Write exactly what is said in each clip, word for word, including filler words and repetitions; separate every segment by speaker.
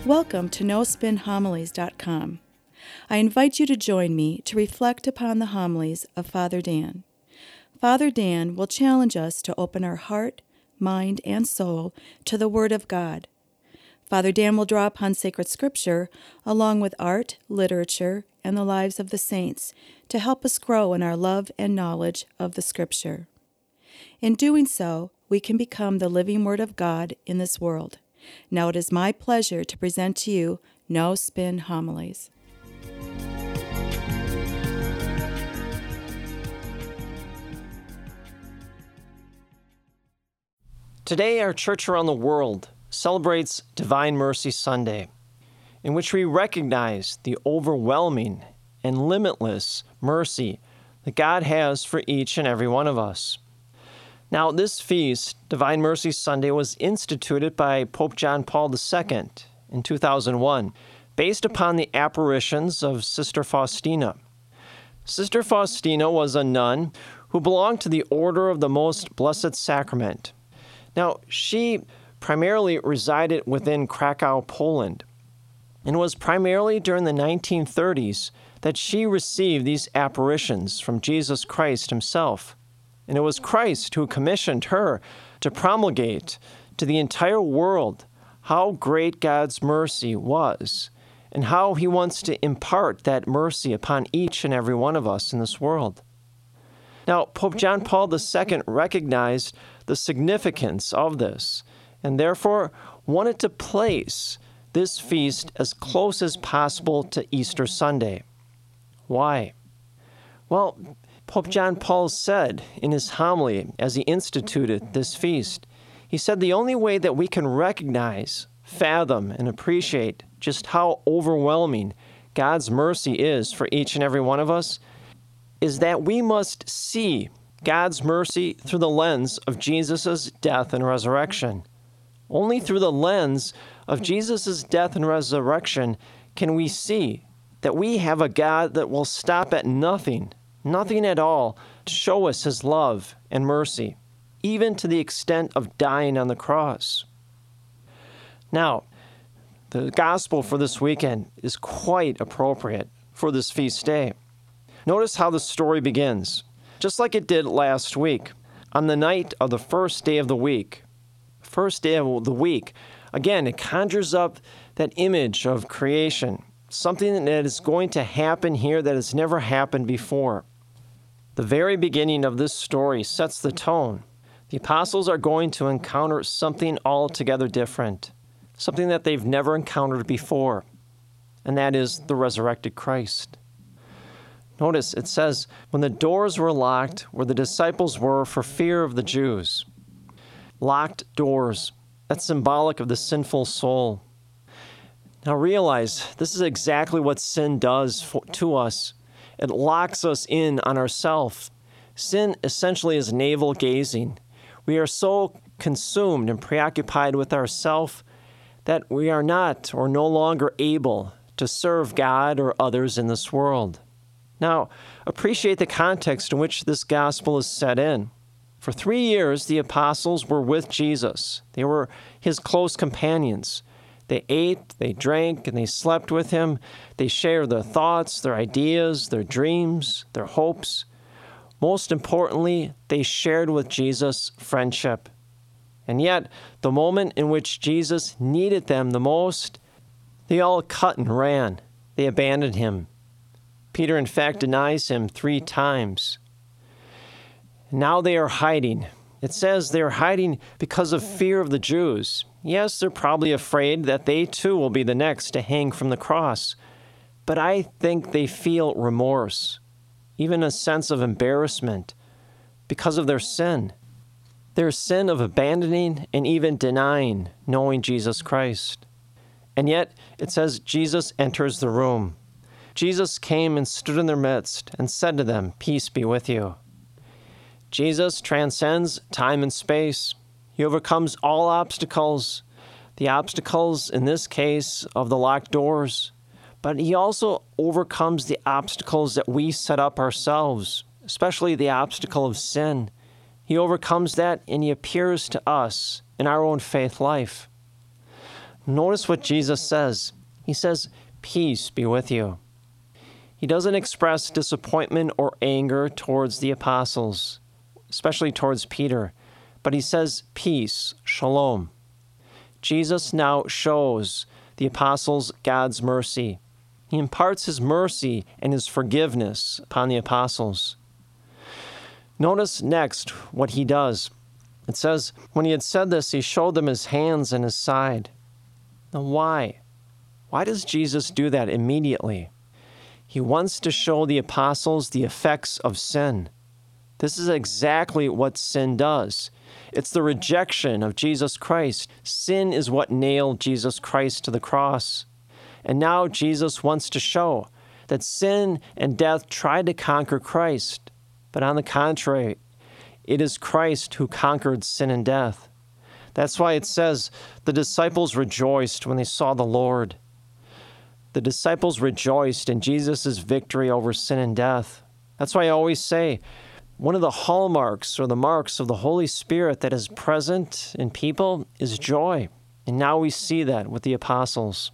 Speaker 1: Welcome to no spin homilies dot com. I invite you to join me to reflect upon the homilies of Father Dan. Father Dan will challenge us to open our heart, mind, and soul to the Word of God. Father Dan will draw upon sacred scripture along with art, literature, and the lives of the saints to help us grow in our love and knowledge of the scripture. In doing so, we can become the living Word of God in this world. Now it is my pleasure to present to you No Spin Homilies.
Speaker 2: Today, our church around the world celebrates Divine Mercy Sunday, in which we recognize the overwhelming and limitless mercy that God has for each and every one of us. Now, this feast, Divine Mercy Sunday, was instituted by Pope John Paul the Second in two thousand one, based upon the apparitions of Sister Faustina. Sister Faustina was a nun who belonged to the Order of the Most Blessed Sacrament. Now, she primarily resided within Krakow, Poland, and it was primarily during the nineteen thirties that she received these apparitions from Jesus Christ himself. And it was Christ who commissioned her to promulgate to the entire world how great God's mercy was and how he wants to impart that mercy upon each and every one of us in this world. Now, Pope John Paul the Second recognized the significance of this and therefore wanted to place this feast as close as possible to Easter Sunday. Why? Well, Pope John Paul said in his homily as he instituted this feast, he said the only way that we can recognize, fathom, and appreciate just how overwhelming God's mercy is for each and every one of us is that we must see God's mercy through the lens of Jesus' death and resurrection. Only through the lens of Jesus' death and resurrection can we see that we have a God that will stop at nothing, nothing at all, to show us his love and mercy, even to the extent of dying on the cross. Now, the gospel for this weekend is quite appropriate for this feast day. Notice how the story begins, just like it did last week, on the night of the first day of the week. First day of the week. Again, it conjures up that image of creation, something that is going to happen here that has never happened before. The very beginning of this story sets the tone. The apostles are going to encounter something altogether different, something that they've never encountered before, and that is the resurrected Christ. Notice it says, when the doors were locked where the disciples were for fear of the Jews. Locked doors. That's symbolic of the sinful soul. Now realize, this is exactly what sin does for, to us. It locks us in on ourselves. Sin essentially is navel gazing. We are so consumed and preoccupied with ourselves that we are not or no longer able to serve God or others in this world. Now, appreciate the context in which this gospel is set in. For three years, the apostles were with Jesus. They were his close companions. They ate, they drank, and they slept with him. They shared their thoughts, their ideas, their dreams, their hopes. Most importantly, they shared with Jesus friendship. And yet, the moment in which Jesus needed them the most, they all cut and ran. They abandoned him. Peter, in fact, denies him three times. Now they are hiding. It says they are hiding because of fear of the Jews. Yes, they're probably afraid that they too will be the next to hang from the cross. But I think they feel remorse, even a sense of embarrassment because of their sin. Their sin of abandoning and even denying knowing Jesus Christ. And yet, it says Jesus enters the room. Jesus came and stood in their midst and said to them, "Peace be with you." Jesus transcends time and space. He overcomes all obstacles, the obstacles in this case of the locked doors, but he also overcomes the obstacles that we set up ourselves, especially the obstacle of sin. He overcomes that and he appears to us in our own faith life. Notice what Jesus says. He says, "Peace be with you." He doesn't express disappointment or anger towards the apostles, especially towards Peter, but he says, "Peace, shalom." Jesus now shows the apostles God's mercy. He imparts his mercy and his forgiveness upon the apostles. Notice next what he does. It says, when he had said this, he showed them his hands and his side. Now why? Why does Jesus do that immediately? He wants to show the apostles the effects of sin. This is exactly what sin does. It's the rejection of Jesus Christ. Sin is what nailed Jesus Christ to the cross. And now Jesus wants to show that sin and death tried to conquer Christ. But on the contrary, it is Christ who conquered sin and death. That's why it says, the disciples rejoiced when they saw the Lord. The disciples rejoiced in Jesus' victory over sin and death. That's why I always say, one of the hallmarks or the marks of the Holy Spirit that is present in people is joy. And now we see that with the apostles.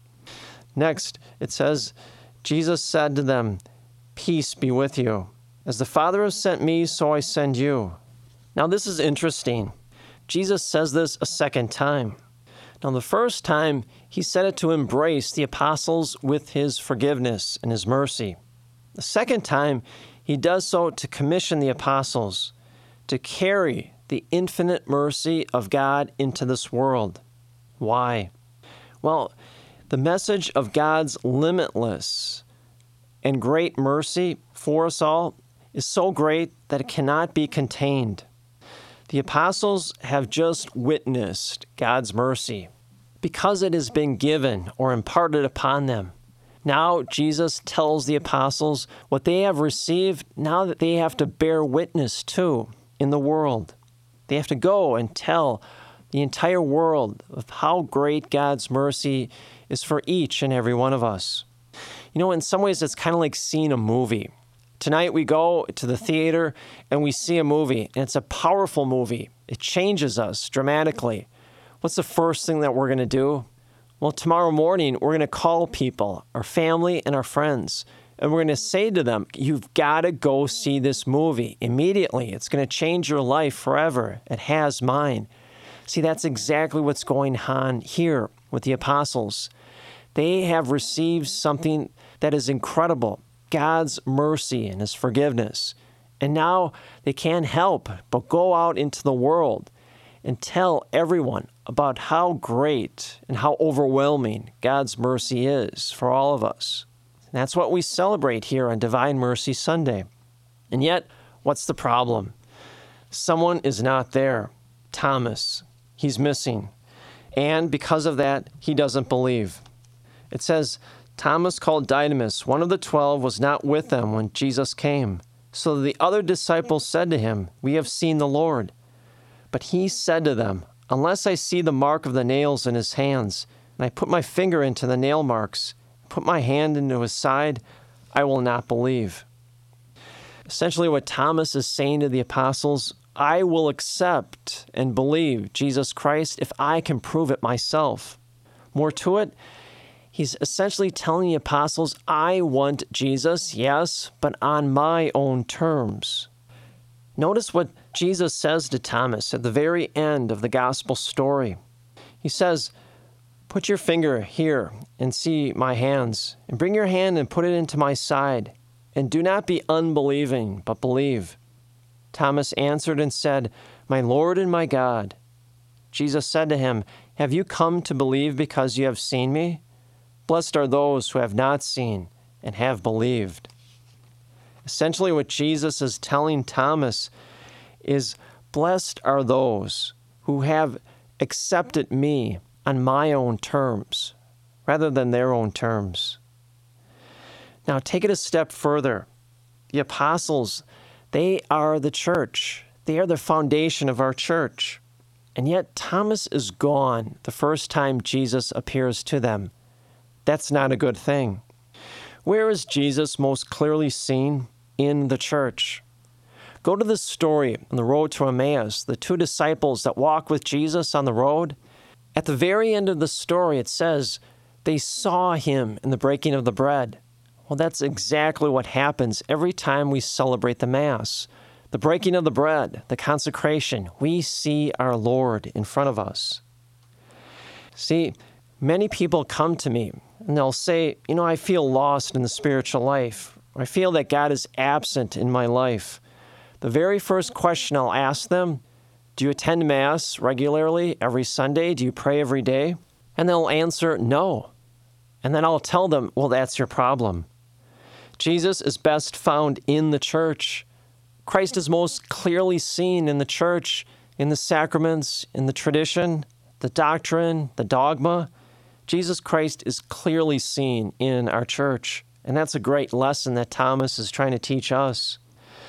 Speaker 2: Next, it says, Jesus said to them, "Peace be with you. As the Father has sent me, so I send you." Now this is interesting. Jesus says this a second time. Now the first time, he said it to embrace the apostles with his forgiveness and his mercy. The second time, he does so to commission the apostles to carry the infinite mercy of God into this world. Why? Well, the message of God's limitless and great mercy for us all is so great that it cannot be contained. The apostles have just witnessed God's mercy because it has been given or imparted upon them. Now Jesus tells the apostles what they have received now that they have to bear witness to in the world. They have to go and tell the entire world of how great God's mercy is for each and every one of us. You know, in some ways it's kind of like seeing a movie. Tonight we go to the theater and we see a movie, and it's a powerful movie. It changes us dramatically. What's the first thing that we're going to do? Well, tomorrow morning we're going to call people, our family and our friends, and we're going to say to them, you've got to go see this movie immediately. It's going to change your life forever. It has mine. See, that's exactly what's going on here with the apostles. They have received something that is incredible. God's mercy and his forgiveness. And now they can't help but go out into the world and tell everyone about how great and how overwhelming God's mercy is for all of us. And that's what we celebrate here on Divine Mercy Sunday. And yet, what's the problem? Someone is not there. Thomas. He's missing. And because of that, he doesn't believe. It says, Thomas, called Didymus, one of the twelve, was not with them when Jesus came. So the other disciples said to him, "We have seen the Lord." But he said to them, "Unless I see the mark of the nails in his hands, and I put my finger into the nail marks, put my hand into his side, I will not believe." Essentially what Thomas is saying to the apostles, I will accept and believe Jesus Christ if I can prove it myself. More to it, he's essentially telling the apostles, I want Jesus, yes, but on my own terms. Notice what Jesus says to Thomas at the very end of the gospel story. He says, "Put your finger here and see my hands, and bring your hand and put it into my side, and do not be unbelieving, but believe." Thomas answered and said, "My Lord and my God." Jesus said to him, "Have you come to believe because you have seen me? Blessed are those who have not seen and have believed." Essentially what Jesus is telling Thomas is, blessed are those who have accepted me on my own terms, rather than their own terms. Now take it a step further. The apostles, they are the church. They are the foundation of our church. And yet Thomas is gone the first time Jesus appears to them. That's not a good thing. Where is Jesus most clearly seen? In the church. Go to this story on the road to Emmaus, the two disciples that walk with Jesus on the road, At the very end of the story, it says, they saw him in the breaking of the bread. Well, that's exactly what happens every time we celebrate the Mass. The breaking of the bread, the consecration, we see our Lord in front of us. See, many people come to me and they'll say, you know, I feel lost in the spiritual life. I feel that God is absent in my life. The very first question I'll ask them, do you attend Mass regularly every Sunday? Do you pray every day? And they'll answer, no. And then I'll tell them, well, that's your problem. Jesus is best found in the church. Christ is most clearly seen in the church, in the sacraments, in the tradition, the doctrine, the dogma. Jesus Christ is clearly seen in our church. And that's a great lesson that Thomas is trying to teach us.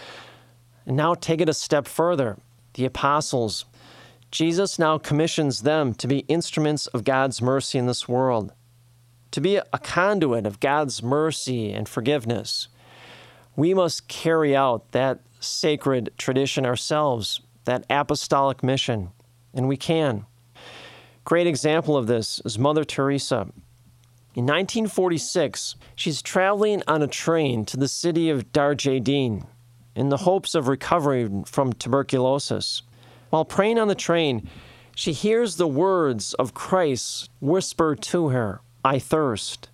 Speaker 2: And now take it a step further. The apostles, Jesus now commissions them to be instruments of God's mercy in this world, to be a conduit of God's mercy and forgiveness. We must carry out that sacred tradition ourselves, that apostolic mission, and we can. Great example of this is Mother Teresa. In nineteen forty-six, she's traveling on a train to the city of Darjeeling in the hopes of recovering from tuberculosis. While praying on the train, she hears the words of Christ whispered to her, I thirst.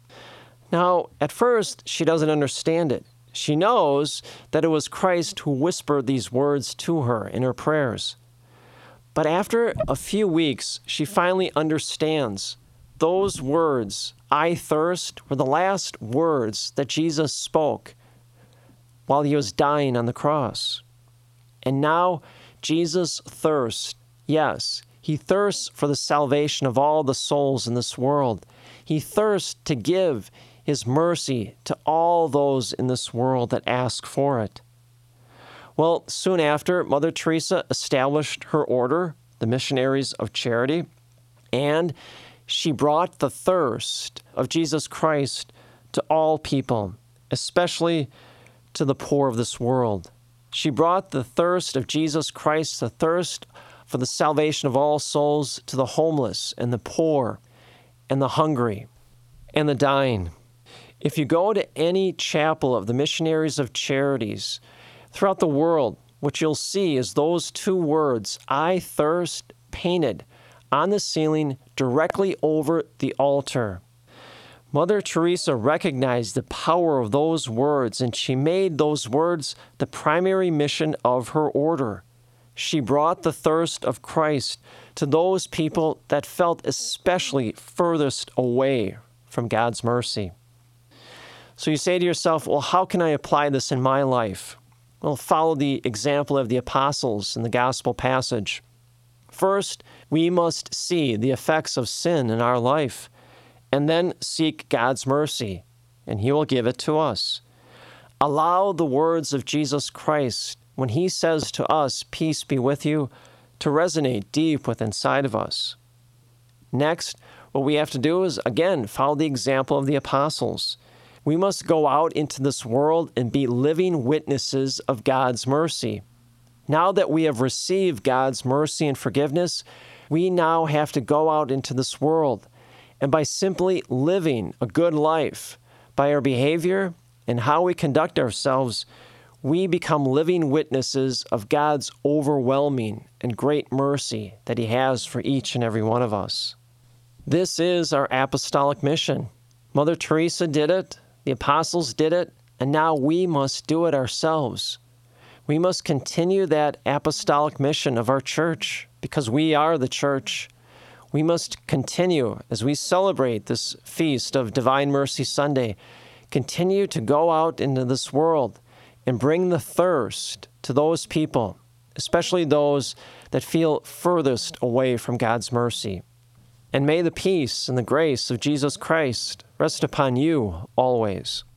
Speaker 2: Now, at first, she doesn't understand it. She knows that it was Christ who whispered these words to her in her prayers. But after a few weeks, she finally understands those words, I thirst, were the last words that Jesus spoke while he was dying on the cross. And now Jesus thirsts. Yes, he thirsts for the salvation of all the souls in this world. He thirsts to give his mercy to all those in this world that ask for it. Well, soon after, Mother Teresa established her order, the Missionaries of Charity, and she brought the thirst of Jesus Christ to all people, especially to the poor of this world. She brought the thirst of Jesus Christ, the thirst for the salvation of all souls, to the homeless and the poor and the hungry and the dying. If you go to any chapel of the Missionaries of Charities throughout the world, what you'll see is those two words, I thirst, painted on the ceiling directly over the altar. Mother Teresa recognized the power of those words, and she made those words the primary mission of her order. She brought the thirst of Christ to those people that felt especially furthest away from God's mercy. So you say to yourself, well, how can I apply this in my life? Well, follow the example of the apostles in the gospel passage. First, we must see the effects of sin in our life, and then seek God's mercy, and he will give it to us. Allow the words of Jesus Christ, when he says to us, peace be with you, to resonate deep within inside of us. Next, what we have to do is, again, follow the example of the apostles. We must go out into this world and be living witnesses of God's mercy. Now that we have received God's mercy and forgiveness, we now have to go out into this world, and by simply living a good life, by our behavior and how we conduct ourselves, we become living witnesses of God's overwhelming and great mercy that he has for each and every one of us. This is our apostolic mission. Mother Teresa did it, the apostles did it, and now we must do it ourselves. We must continue that apostolic mission of our church because we are the church. We must continue, as we celebrate this feast of Divine Mercy Sunday, continue to go out into this world and bring the thirst to those people, especially those that feel furthest away from God's mercy. And may the peace and the grace of Jesus Christ rest upon you always.